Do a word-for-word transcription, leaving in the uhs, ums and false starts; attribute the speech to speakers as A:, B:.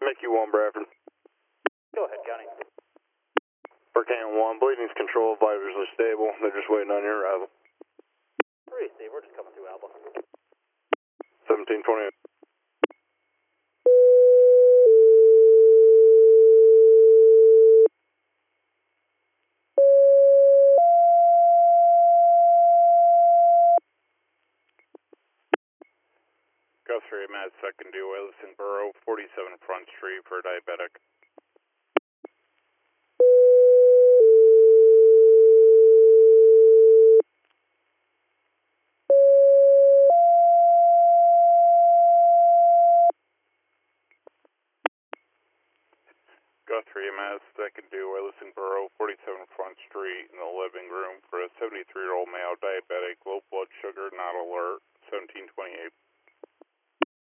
A: Mickey one, Bradford.
B: Go ahead, County.
A: For Can one, bleeding's controlled, vitals are stable. They're just waiting on your arrival.
B: Receive, we're just coming through Alba.
A: seventeen twenty-eight.
C: Guthrie, Matt, second due, Wilson Borough, forty-seven Front Street for diabetic. Guthrie, Matt, second due, Wilson Borough, forty-seven Front Street in the living room for a seventy-three-year-old male diabetic, low blood sugar, not alert, seventeen twenty-eight.